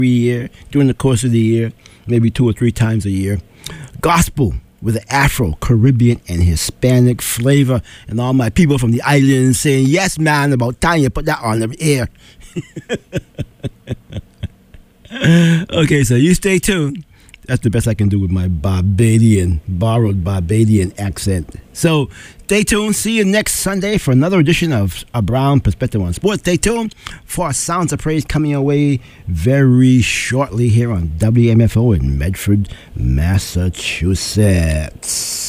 year, during the course of the year, maybe 2 or 3 times a year. Gospel with an Afro, Caribbean, and Hispanic flavor. And all my people from the islands saying, yes, man, about time you put that on the air. Okay, so you stay tuned. That's the best I can do with my borrowed Barbadian accent. So stay tuned. See you next Sunday for another edition of A Brown Perspective on Sports. Stay tuned for Sounds of Praise coming your way very shortly here on WMFO in Medford, Massachusetts.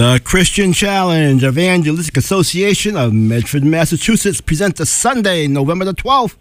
The Christian Challenge Evangelistic Association of Medford, Massachusetts presents the Sunday, November the 12th,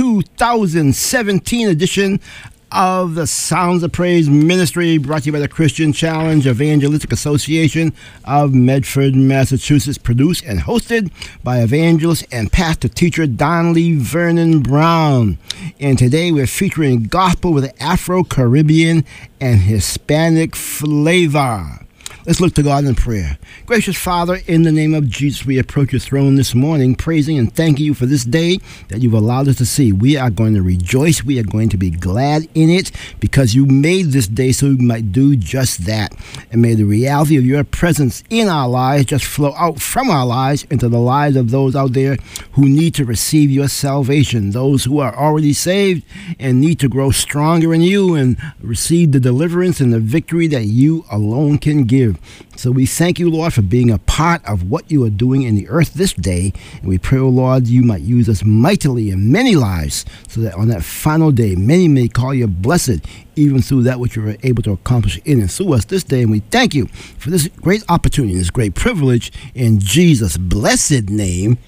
2017 edition of the Sounds of Praise Ministry, brought to you by the Christian Challenge Evangelistic Association of Medford, Massachusetts, produced and hosted by evangelist and pastor teacher Donnelly Vernon Brown. And today we're featuring gospel with Afro-Caribbean and Hispanic flavor. Let's look to God in prayer. Gracious Father, in the name of Jesus, we approach your throne this morning, praising and thanking you for this day that you've allowed us to see. We are going to rejoice. We are going to be glad in it because you made this day so we might do just that. And may the reality of your presence in our lives just flow out from our lives into the lives of those out there who need to receive your salvation, those who are already saved and need to grow stronger in you and receive the deliverance and the victory that you alone can give. So we thank you, Lord, for being a part of what you are doing in the earth this day. And we pray, oh Lord, you might use us mightily in many lives so that on that final day, many may call you blessed, even through that which you were able to accomplish in and through us this day. And we thank you for this great opportunity, this great privilege. In Jesus' blessed name,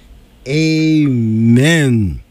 amen.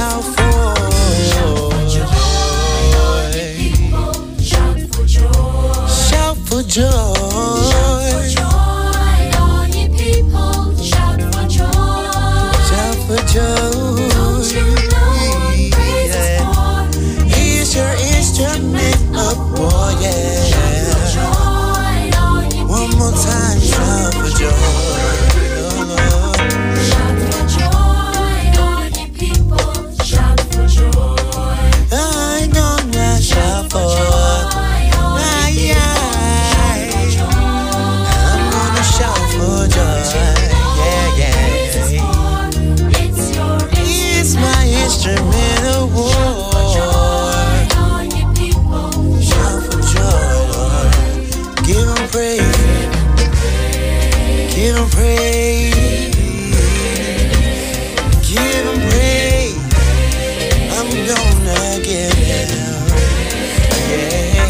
shout for joy. Shout for joy. Shout for joy. All ye people, shout for joy. Shout for joy. Don't you know praise is for? He's your instrument of war, yeah. Shout for joy, all ye people. One more time, shout for joy. Shout for joy, all ye people. Shout for joy. I'm gonna shout for joy. I'm gonna shout for joy. Yeah, yeah. It's my instrument of war. Shout for joy, Lord. Give him praise. Give him praise. Give him praise. I'm gonna give him. Yeah.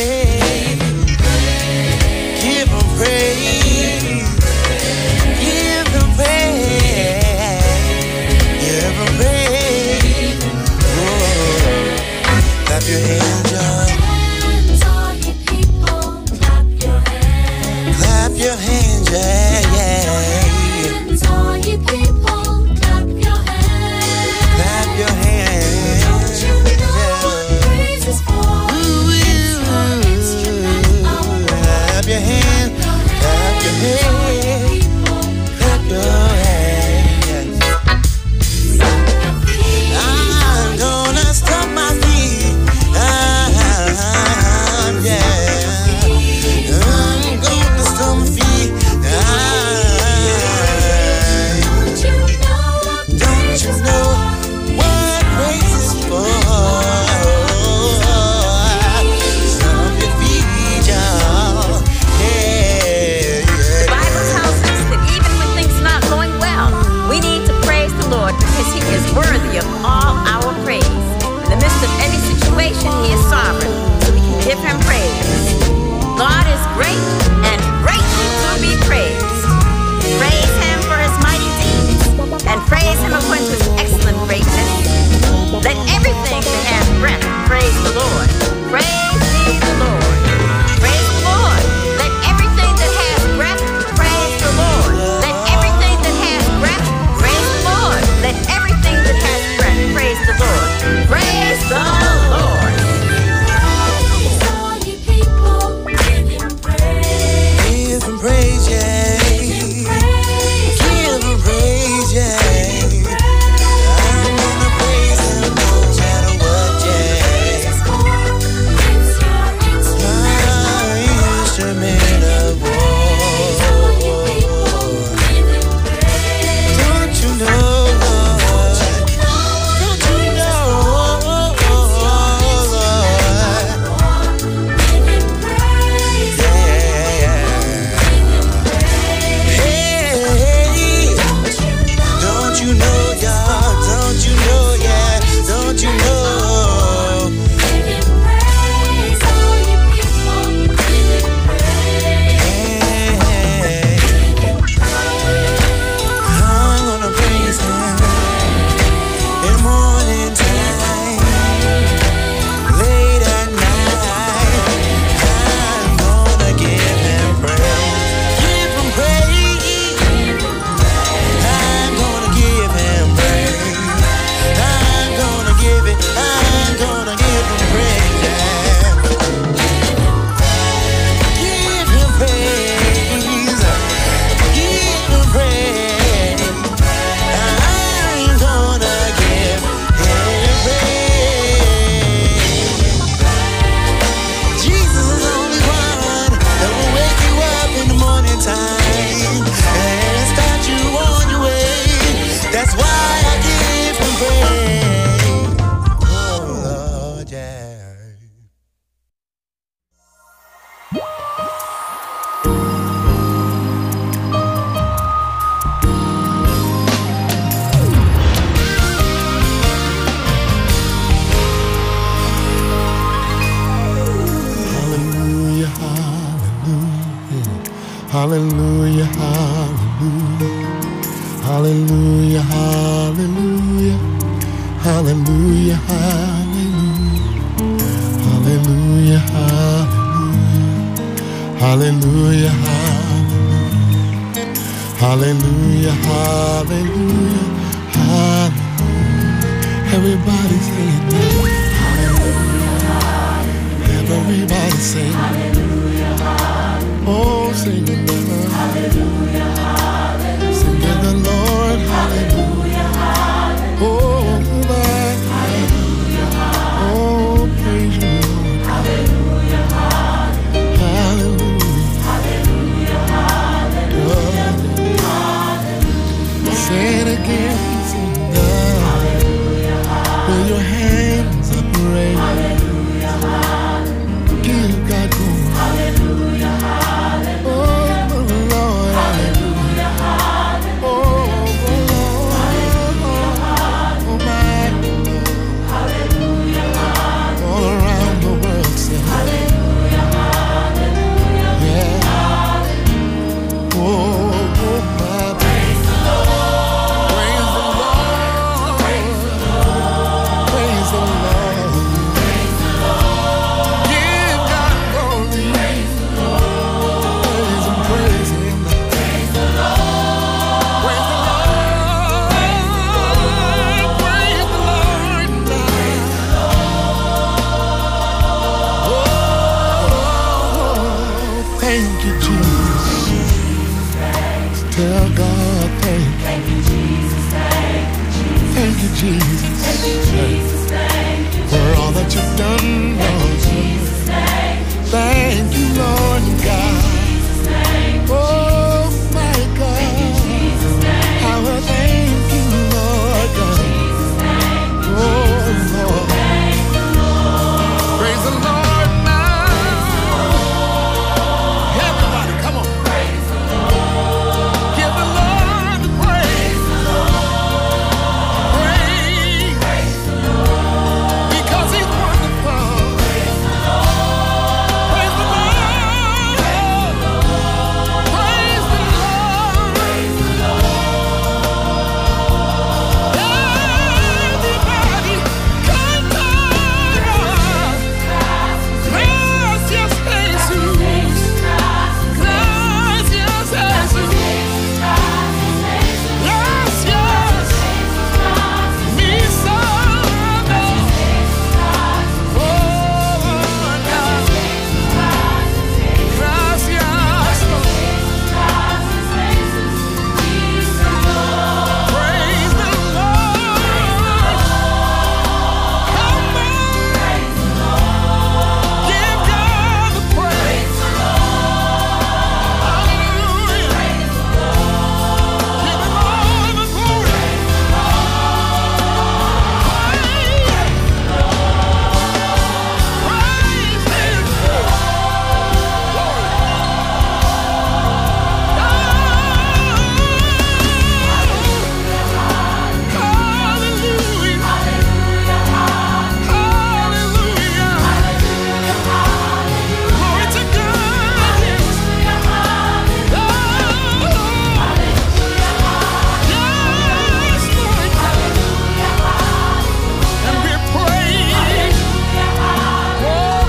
Give him praise. Give him praise. Give him praise. Whoa. Clap your hands, y'all. All you people, clap your hands. Clap your hands, yeah, yeah. All you people, clap your hands. Clap your hands. Don't you know what praise is for? It's your instrument of war. Clap your hands. Clap your hands. Clap your hands. I'm gonna stomp my feet. Yeah. I'm gonna stomp my feet. Don't you know what praise is for? Stomp your feet, y'all. Yeah, The Bible tells us that even when things are not going well, we need to praise the Lord because He is worthy of all our praise. In the midst of any situation, He is sovereign, so we can give Him praise. God is great and greatly to be praised. Praise Him for His mighty deeds and praise Him according to His excellent greatness. Let everything that has breath praise the Lord. Praise ye the Lord. Praise the Lord. Let everything that has breath praise the Lord. Let everything that has breath praise the Lord. Let everything that has breath praise the Lord. Praise the Lord. all you people, give him praise. Give him praise, yeah. Give him praise, yeah. I'm gonna praise him no matter what, yeah. My instrument of war. Don't you know, Lord? Don't you know, Lord? Hey, don't you know, y'all? Don't you know, yeah? Don't you know? Hey, I'm gonna praise him in morning time, late at night. I'm gonna give him praise. Give him praise. I'm gonna give him praise. I'm gonna give it. I'm gonna give him praise. Yeah. Give him praise. Give him praise. I'm gonna give him praise. Jesus is the only one that will wake you up in the morning time and start you on your way. That's why I give him praise. Oh Lord, yeah. Hallelujah, hallelujah, hallelujah, hallelujah, hallelujah, Hallelujah, hallelujah, hallelujah, hallelujah, hallelujah, hallelujah, hallelujah, hallelujah. Everybody say it now. Everybody sing. Hallelujah, hallelujah. Oh, sing it now. Hallelujah, hallelujah. Sing to the Lord. Hallelujah, hallelujah. Oh, Lord. Hallelujah, hallelujah. Oh, praise you, Lord. Hallelujah, hallelujah. Hallelujah, hallelujah, hallelujah. Say it again. Sing now. Hallelujah, hallelujah. With your hands up, praise. Hallelujah. Give God glory. Hallelujah, hallelujah. Oh, Lord. Hallelujah, hallelujah. Oh, Lord. Oh, my Lord. Hallelujah, hallelujah. All around the world say hallelujah, hallelujah. Yeah. Hallelujah. Oh, my. Praise the Lord. Praise the Lord. Praise the Lord. Praise the Lord. Tell God thank you, Jesus. Thank you, Jesus. For all that you've done, Lord. Thank you, Lord God. Oh, my God. I will thank you, Lord God. Oh, Lord. Praise the Lord now. Everybody, come on. Praise the Lord. Give the Lord the praise. Praise. Praise the Lord. Because He's wonderful. Praise the Lord. Praise the Lord. Praise the Lord. Praise the Lord. Everybody, canta. Gracias, Jesus. Gracias, Jesus. Gracias, mi Salvador. Oh, my God. Gracias, Lord. Praise the Lord. Come on. Give God the praise. Hallelujah. Give Him all the glory. Praise Him. Hallelujah. Hallelujah. Glory to God. Yes. Yes, Lord. And we're praised. Oh,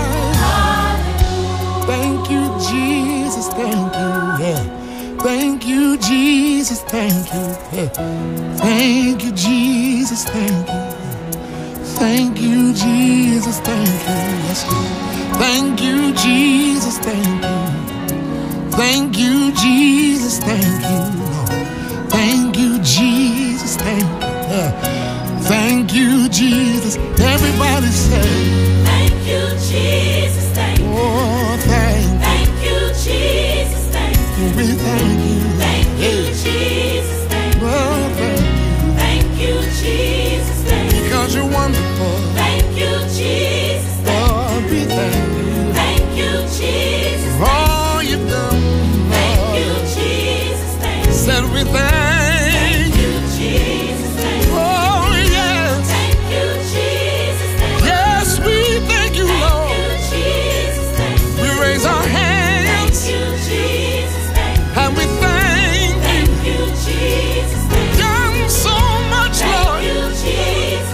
my. Thank you, Jesus. Thank you. Yeah. Thank you, Jesus. Thank you. Yeah. Thank you, Jesus. Thank you. Thank you, Jesus. Thank you. Yes, Lord. Thank you, Jesus. Thank you. Thank you, Jesus. Thank you, Lord. Thank you, Jesus. Thank you. Yeah. Thank you, Jesus. Everybody say, Thank you, Jesus, thank you. oh, thank you. Thank you, Jesus, thank you. We thank you. Thank you, Jesus, thank you. Oh, thank you. Thank you, Jesus, thank you. Because you're wonderful. Thank you, Jesus, thank Oh, we thank you. you. Thank you, Jesus, For all you've done. thank Lord. you, Jesus, thank you. Said we thank Thank you. you, Jesus, thank you. Oh, yes. Thank you, Jesus, thank you. Yes, we thank you, Thank Lord. you, Jesus, thank you. We raise our hands. Thank you, Jesus, thank you. And we thank you. Thank you, Jesus, thank you. Done so much, Thank Lord. you, Jesus,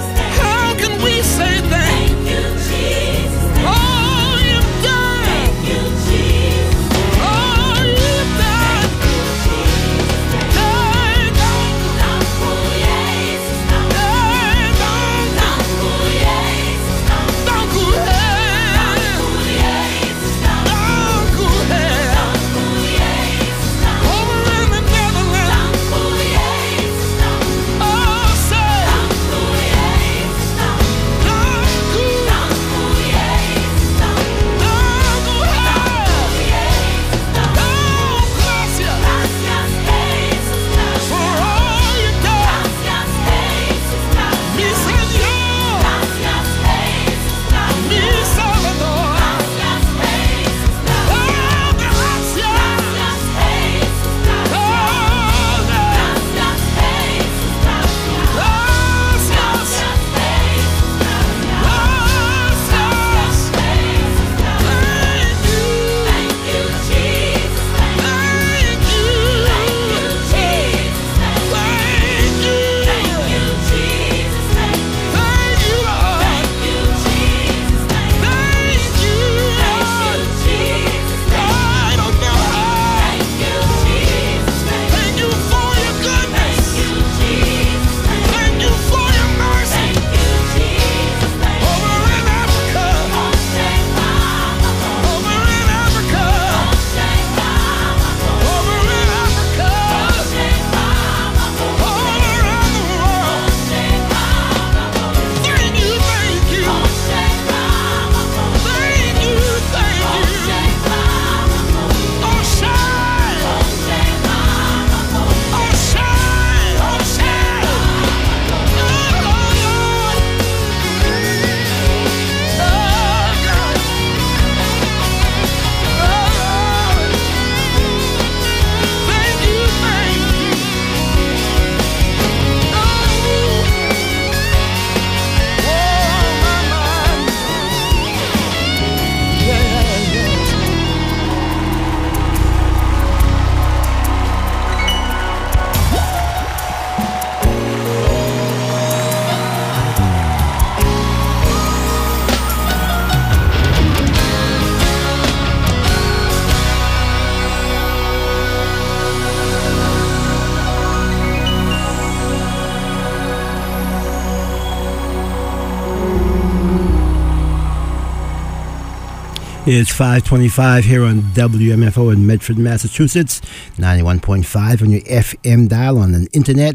It's 5:25 here on WMFO in Medford, Massachusetts. 91.5 on your FM dial on the internet.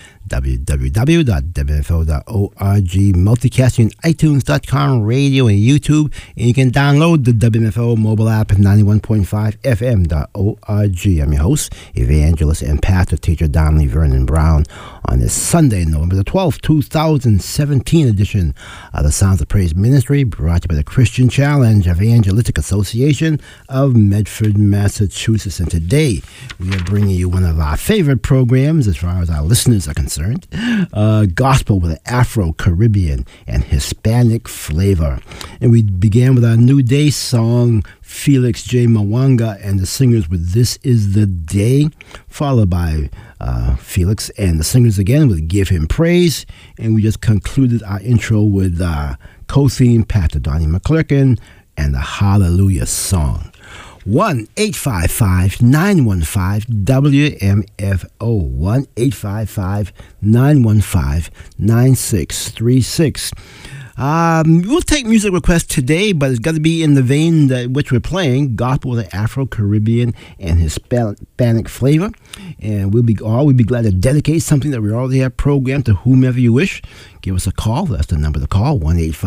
www.wmfo.org, multicasting, iTunes.com, radio, and YouTube. And you can download the WMFO mobile app at 91.5 FM.org. I'm your host, evangelist and pastor teacher Donnelly Vernon Brown on this Sunday, November the 12th, 2017 edition of the Sounds of Praise Ministry, brought to you by the Christian Challenge Evangelistic Association of Medford, Massachusetts. And today we are bringing you one of our favorite programs as far as our listeners are concerned. Gospel with an Afro-Caribbean and Hispanic flavor. And we began with our New Day song, Felix J. Mwanga and the singers with This Is the Day, followed by Felix and the singers again with Give Him Praise. And we just concluded our intro with co-theme Pastor Donnie McClurkin and the Hallelujah song. 1-855-915-WMFO. 1-855-915-9636. We'll take music requests today, but it's got to be in the vein that which we're playing, gospel with an Afro-Caribbean and Hispanic flavor. And we'll be glad to dedicate something that we already have programmed to whomever you wish. Give us a call. That's the number to call,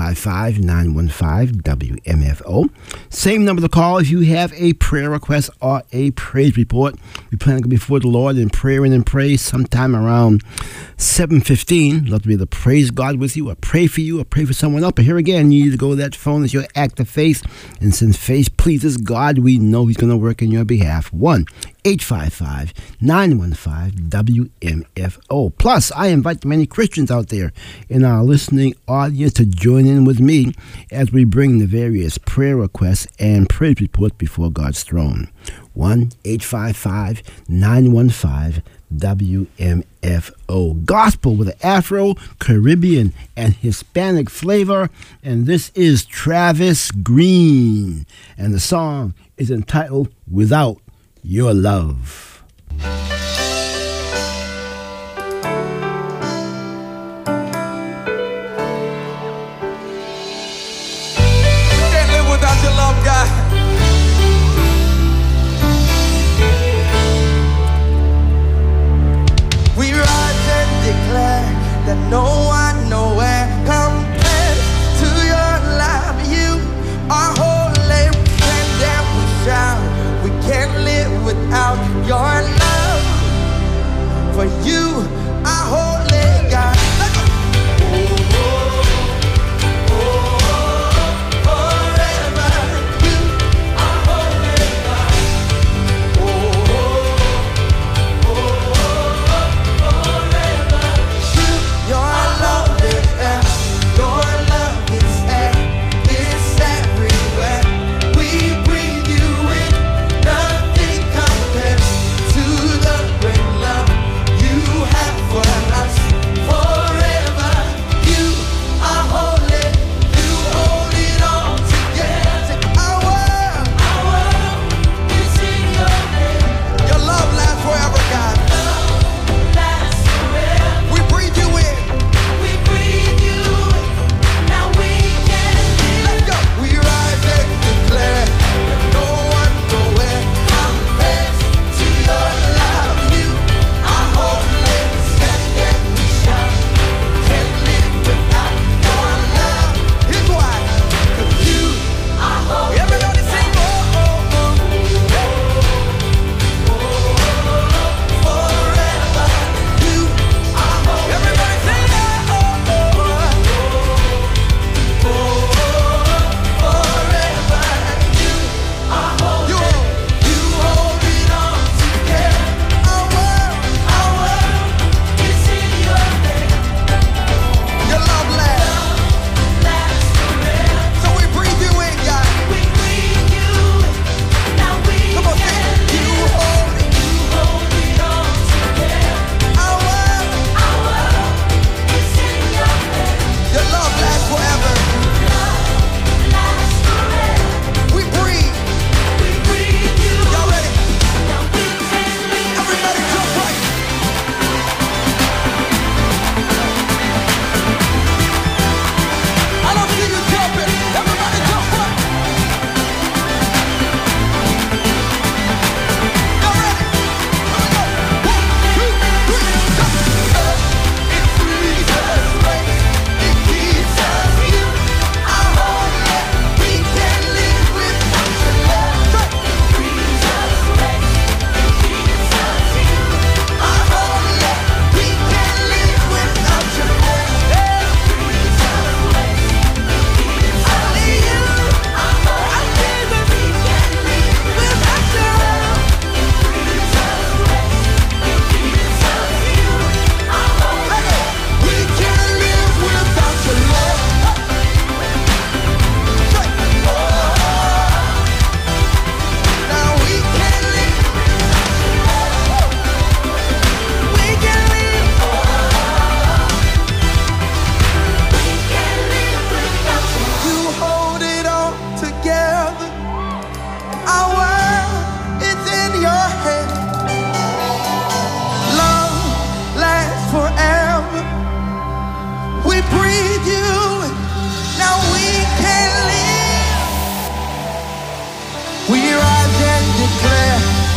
1-855-915-WMFO. Same number to call if you have a prayer request or a praise report. We plan to go before the Lord in prayer and in praise sometime around 7:15. Love to be able to praise God with you or pray for you or pray for someone else. But here again, you need to go to that phone as your act of faith. And since faith pleases God, we know He's going to work in your behalf. 1-855-915-WMFO. Plus, I invite many Christians out there in our listening audience to join in with me as we bring the various prayer requests and praise reports before God's throne. 1-855-915-WMFO. Gospel with an Afro, Caribbean, and Hispanic flavor. And this is Travis Green. And the song is entitled Without Your Love. That no one nowhere compares to your love. You are holy, we stand and we shout. We can't live without your love.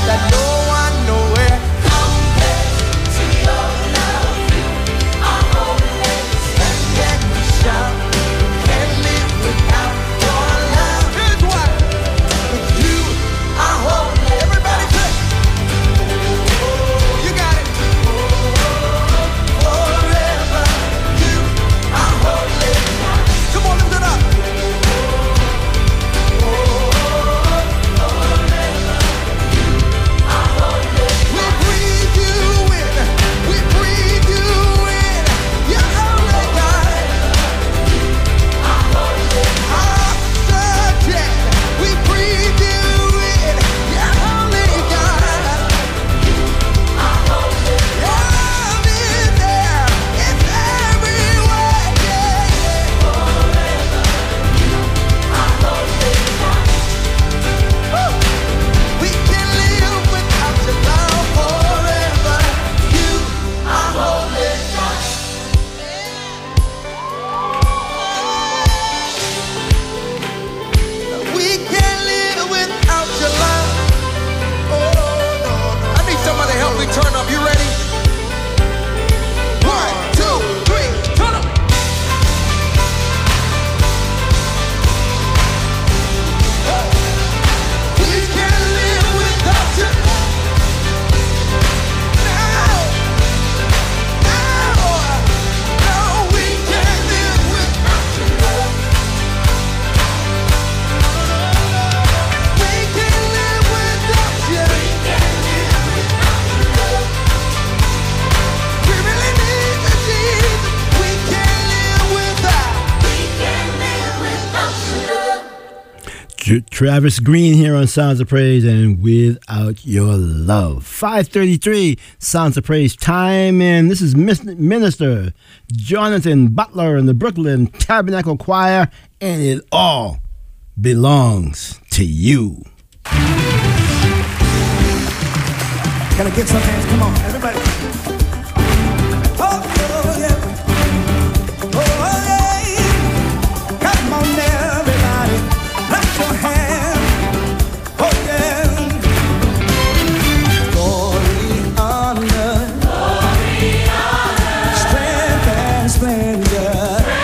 that no one nowhere and yet we shout. Can't live without your love. Here's why. You are holy. Everybody say, you got it. Forever you are holy. Come on, lift it up. We breathe you in. We breathe you in. You're holy, God. Oxygen. We breathe you in. You're holy, God. Love is there. It's everywhere. Yeah, yeah. Woo. We can live without your love forever. You are holy, God. We can't live without your love. Oh, no, no. I need somebody to help me turn up. You ready? 1, 2, 3, turn up. We can't live without you. No, we can't live without you. We can't live without you. We really need you, Jesus. We can't live without. Travis Green here on Sounds of Praise and Without Your Love. 5:33 Sounds of Praise time, and this is Minister Jonathan Butler and the Brooklyn Tabernacle Choir, and it all belongs to you. Can I get some hands? Come on, everybody. Oh, yeah. Oh, yeah. Come on, everybody. Clap your hands. Oh, yeah. Glory, honor. Strength and splendor.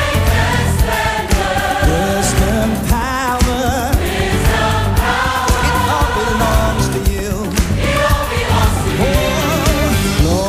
Wisdom, power. It all belongs to you. Oh,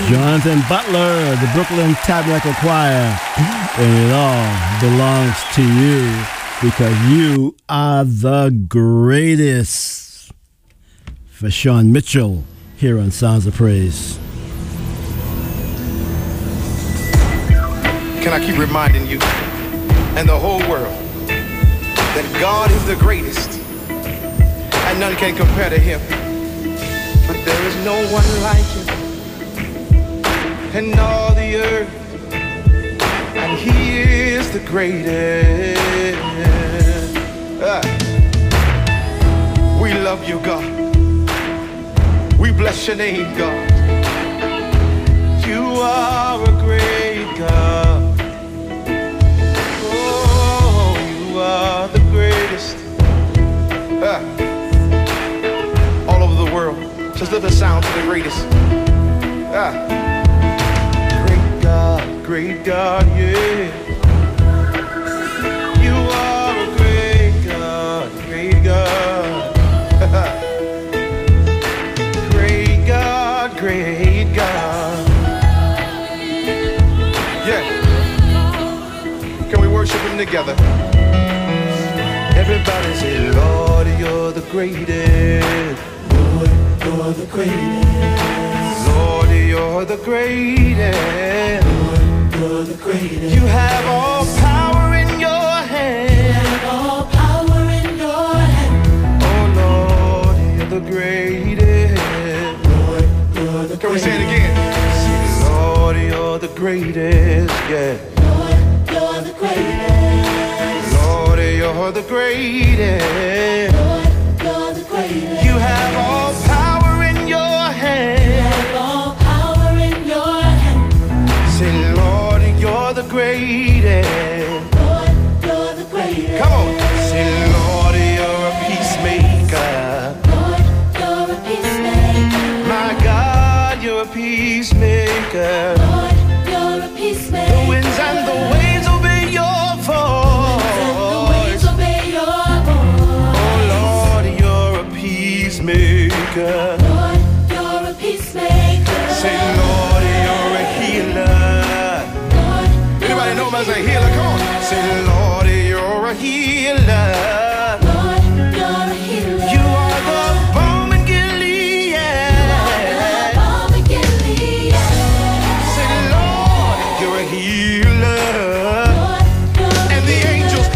Jonathan Butler, the Brooklyn Tabernacle Choir. And it all belongs to you because you are the greatest. For Sean Mitchell here on Sounds of Praise. Can I keep reminding you and the whole world that God is the greatest and none can compare to him. But there is no one like him in all the earth, and he is the greatest. We love you, God. We bless your name, God. You are a great God. Oh, you are the greatest. All over the world, just lift the sound to the greatest. Great God, yeah. You are a great God, great God. Great God, great God. Yeah. Can we worship him together? Everybody say, Lord, you're the greatest. Lord, you're the greatest. Lord, you're the greatest. You're the greatest. You have all power in your hand. You have all power in your hand. Oh Lord, you're the greatest. Lord, you're the greatest. Can we say it again? Say, Lord, you're the greatest. Yeah. Lord, you're the greatest. Lord, you're the greatest. Lord, you're the greatest. You have all power in your hand. You have all power in your hand. Say, Lord, you're the greatest. Lord, you're the greatest. Come on. Say, Lord, you're a peacemaker. Lord, you're a peacemaker. My God, you're a peacemaker. Lord, you're a peacemaker. The winds and the waves obey your voice. The winds and the waves obey your voice. Oh, Lord, you're a peacemaker. Lord, you're a peacemaker. Say, Lord, you're a healer. Anybody know him as a healer? Come on. Say, Lord, you're a healer. Lord, you're a healer. You are the balm in Gilead. You are the balm in Gilead. Say, Lord, you're a healer. Lord, you're and the angels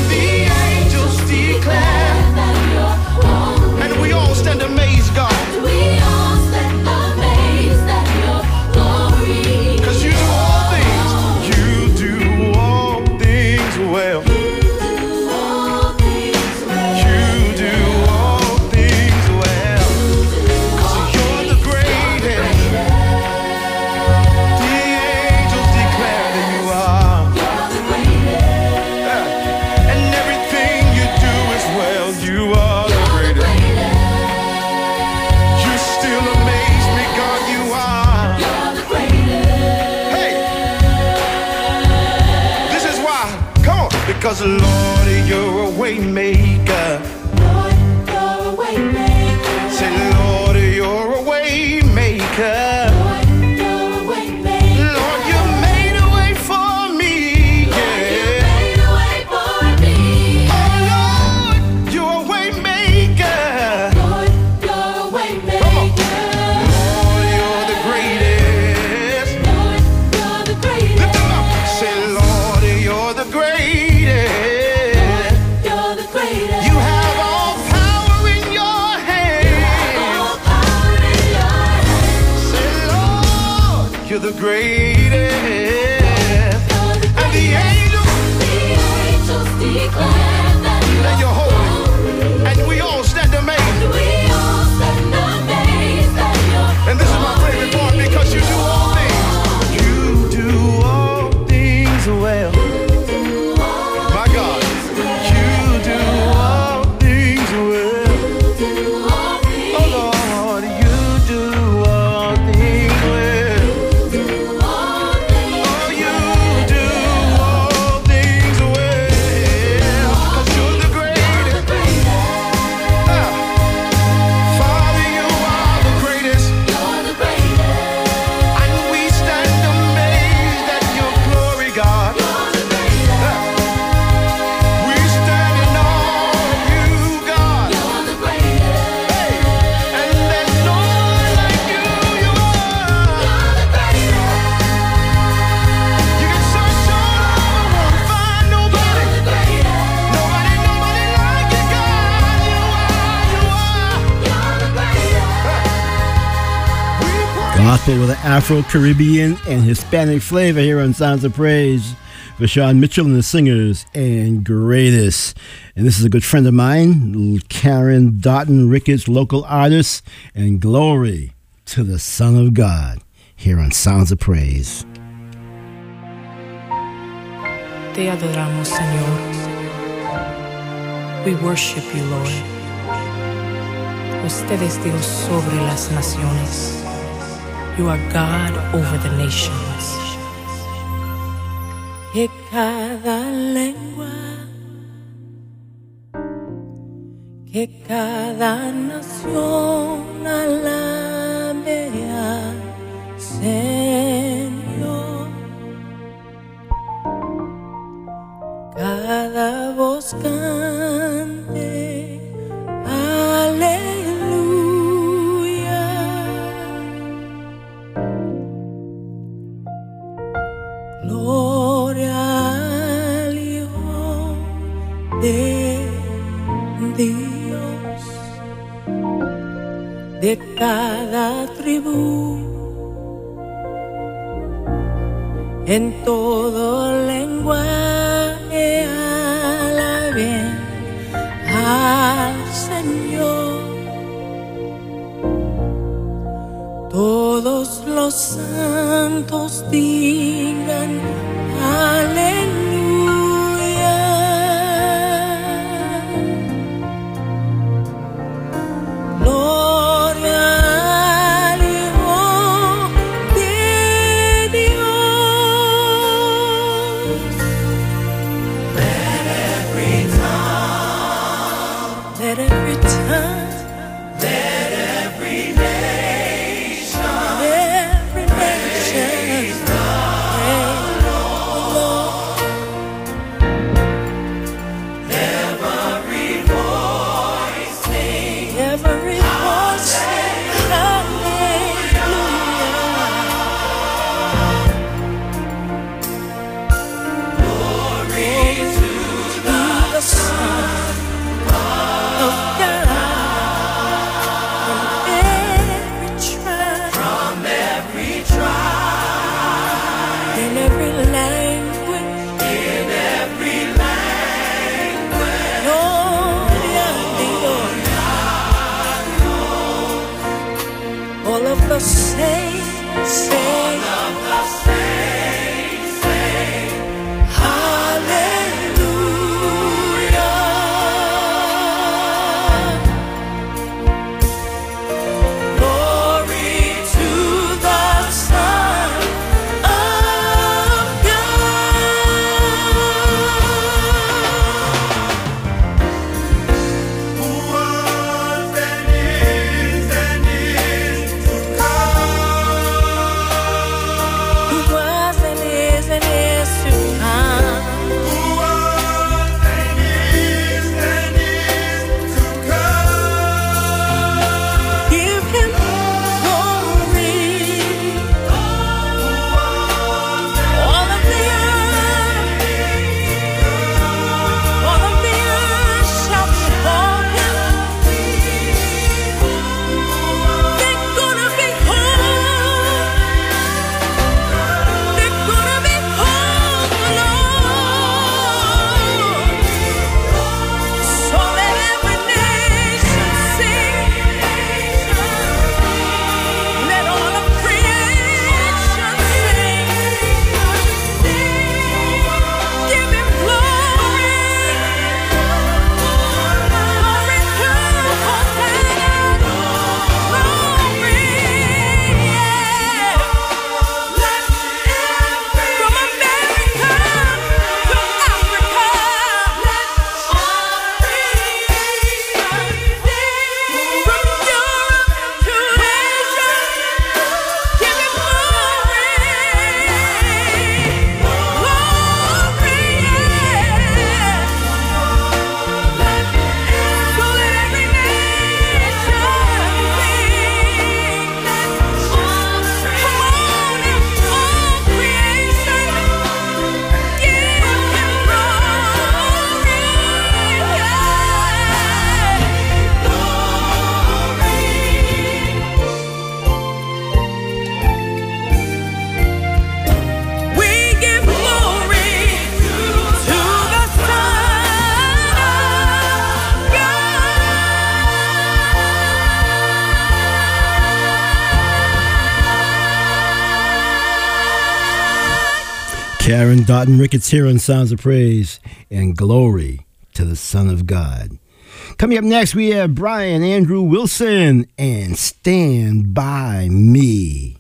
declare that you're holy. And we all stand amazed, God. And we all stand amazed at your glory. 'Cause you do all things. You do all things well. You do all things well. You do all things well. 'Cause you're the greatest. The angels declare that you are. You're the greatest. And everything you do is well. You are the greatest. You still amaze me, God. You are. You're the greatest. Hey. This is why. Come on. Because Lord, you're a way maker. Lord, you're a way maker. Say, Lord, you're a way maker. Lord, you're a way maker. Lord, you made a way for me. Lord, you made a way for me. Oh, Lord, you're a way maker. Lord, you're a way maker. Come on. Lord, you're the greatest. Lord, you're the greatest. Lift them up. Say, Lord, you're the greatest. Lord, you're the greatest. You have all power in your hand. You have all power in your hand. Say, Lord, you're the greatest. And the angels declare that you're holy. And we all stand amazed. We all stand amazed at your and this is my favorite part because you do all things. You do all things well. My God, you do all things well. Oh Lord, you do all things well. Gospel with an Afro-Caribbean and Hispanic flavor here on Sounds of Praise. Vashawn Mitchell and the Singers and Greatest. And this is a good friend of mine, Karen Doughton Ricketts, local artist, and Glory to the Son of God here on Sounds of Praise. Te adoramos, Señor. We worship you, Lord. Usted es Dios sobre las naciones. You are God over the nations. Que cada lengua, que cada nación alabe al Señor. Cada voz cante, aleluya. Gloria al Hijo de Dios, de cada tribu, en todo lenguaje alaben al Señor. Todos los santos digan aleluya. Gloria al Hijo de Dios. Let every tongue, let every tongue, let every nation, every nation praise the Lord. Every voice sing, every voice sing, hallelujah. Glory to the Son of God. From every tribe, in every language, gloria a Dios. All of the saints say, hallelujah. Glory to the Son of Who was and is to come. Karen Doughton Ricketts here on Sounds of Praise, and glory to the Son of God. Coming up next, we have Brian Andrew Wilson and Stand By Me.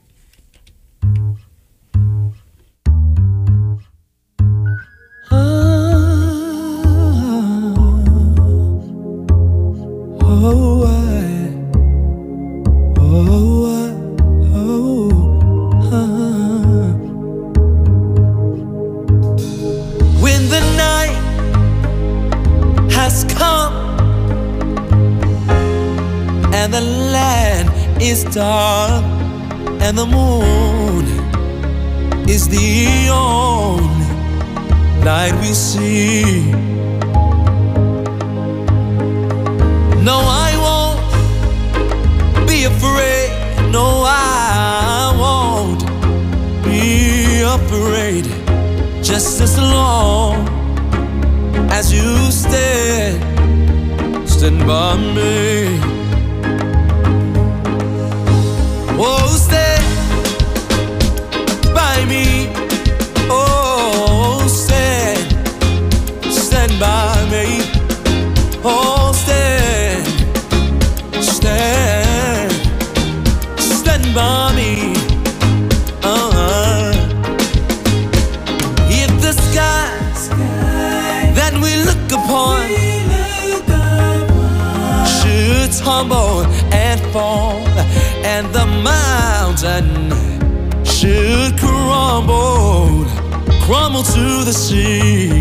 When the night has come and the land is dark and the moon is the only light we see, no, I won't be afraid. No, I won't be afraid. Just as long as you stand by me. Oh, stand by me. Oh, stand by me. Oh, stand by me. If the skies that we look upon should tumble and fall, and the mountain should crumble to the sea,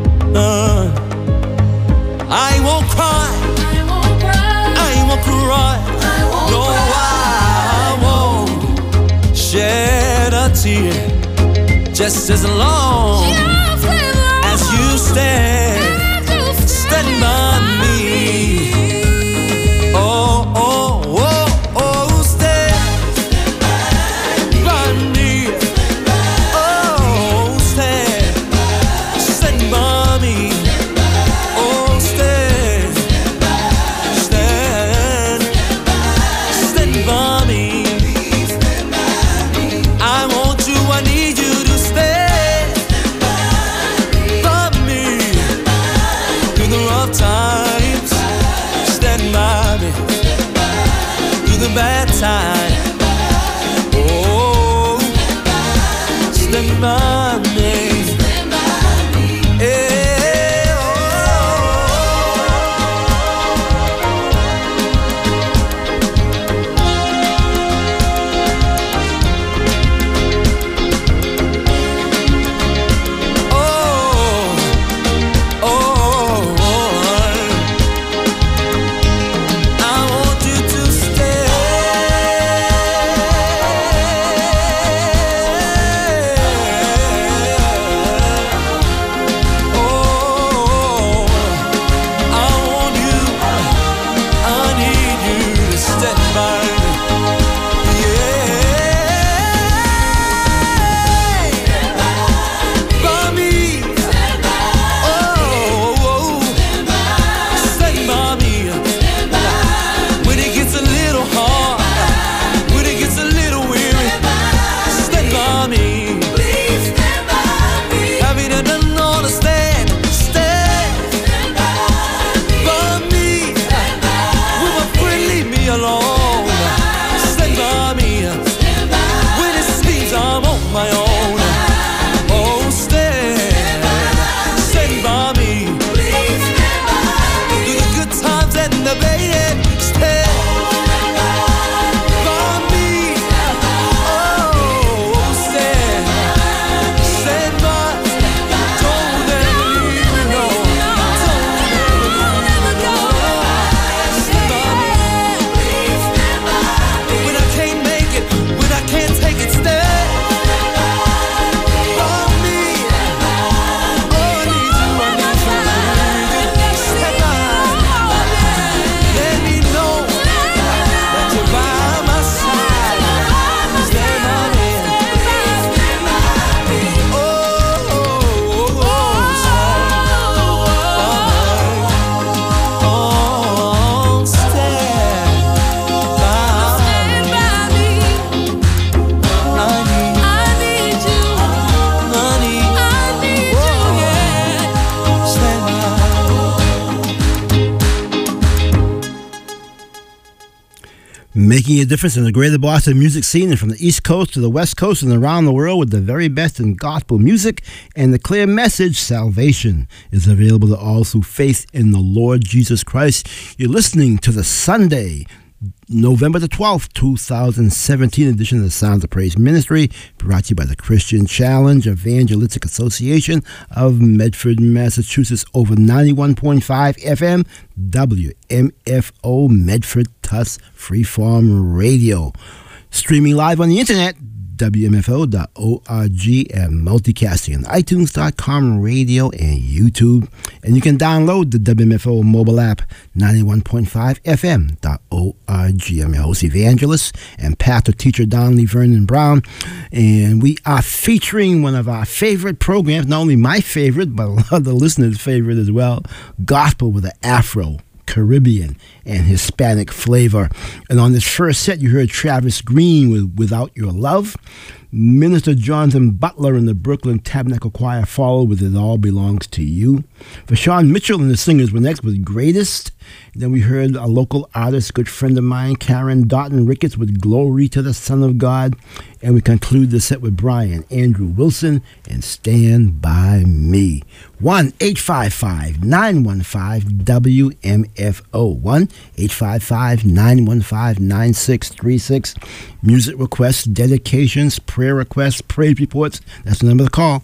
I won't cry, I won't cry, no, I won't shed a tear, just as long as you stand by me. Oh, oh, oh, oh, stand by me. Oh, stand by me. Oh, stand by me. I want you, I need you to stand by me. Making a difference in the greater Boston music scene, and from the East Coast to the West Coast and around the world with the very best in gospel music and the clear message, salvation is available to all through faith in the Lord Jesus Christ. You're listening to the Sunday, November the 12th, 2017 edition of the Sounds of Praise Ministry, brought to you by the Christian Challenge Evangelistic Association of Medford, Massachusetts, over 91.5 FM, WMFO Medford Tuss Freeform Radio. Streaming live on the internet, WMFO.org, and multicasting on iTunes.com, radio, and YouTube. And you can download the WMFO mobile app, 91.5fm.org. I'm your host, evangelist, and pastor teacher Donley Vernon Brown. And we are featuring one of our favorite programs, not only my favorite, but a lot of the listeners' favorite as well, Gospel with an Afro, Caribbean, and Hispanic flavor. And on this first set, you heard Travis Green with Without Your Love. Minister Jonathan Butler and the Brooklyn Tabernacle Choir followed with It All Belongs to You. For Sean Mitchell and the Singers were next with Greatest. Then we heard a local artist, good friend of mine, Karen Doughton Ricketts, with Glory to the Son of God. And we conclude the set with Brian Andrew Wilson and Stand By Me. 1-855-915-WMFO. 1-855-915-9636. Music requests, dedications, prayer requests, praise reports. That's the number to call.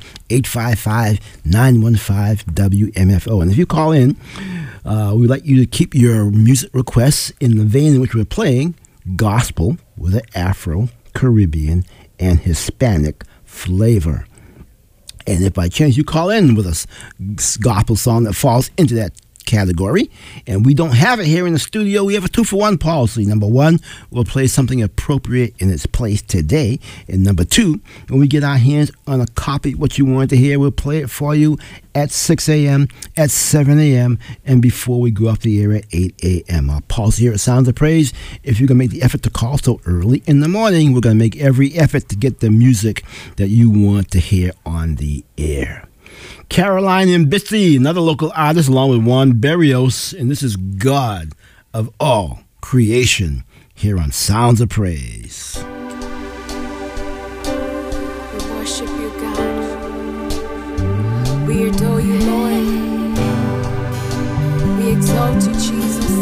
1-855-915-WMFO. And if you call in, we'd like you to keep your music requests in the vein in which we're playing gospel with an Afro, Caribbean, and Hispanic flavor. And if by chance you call in with a gospel song that falls into that category, and we don't have it here in the studio, we have a 2-for-1 policy. Number one, we'll play something appropriate in its place today. And number two, when we get our hands on a copy of what you wanted to hear, we'll play it for you at 6 a.m., at 7 a.m., and before we go off the air at 8 a.m. Our policy here at Sounds of Praise, if you're going to make the effort to call so early in the morning, we're going to make every effort to get the music that you want to hear on the air. Caroline Mbitsi, another local artist, along with Juan Berrios, and this is God of All Creation, here on Sounds of Praise. We worship you, God. We adore you, Lord. We exalt you, Jesus.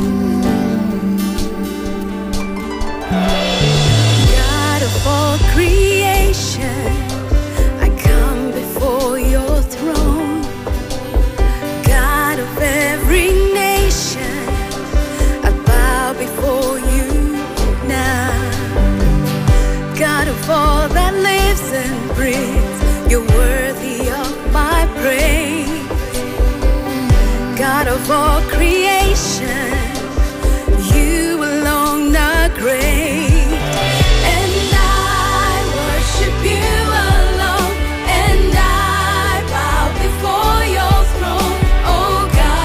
God of all creation, I come before your throne. God of every nation, I bow before you now. God of all that lives and breathes, you're worthy of my praise. God of all creation, you alone are great. And I worship you alone, and I bow before your throne, oh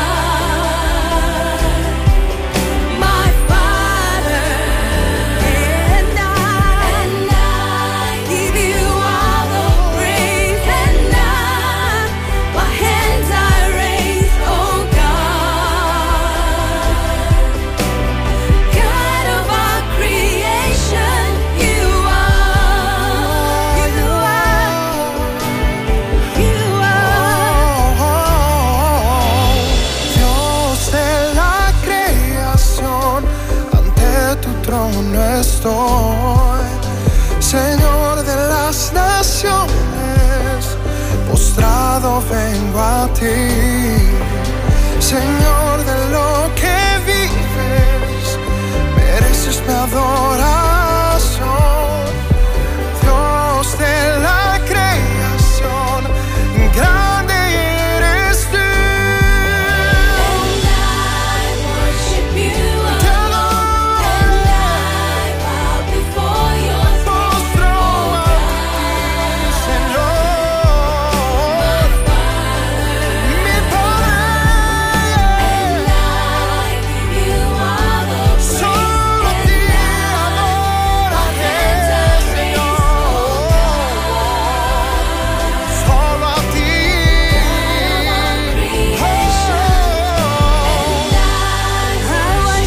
God, my Father. And I give you all the praise, and my hands I raise, oh God, God of our creation, you are, you are. Dios de la creación, ante tu trono estoy. Señor de las naciones, postrado vengo a ti.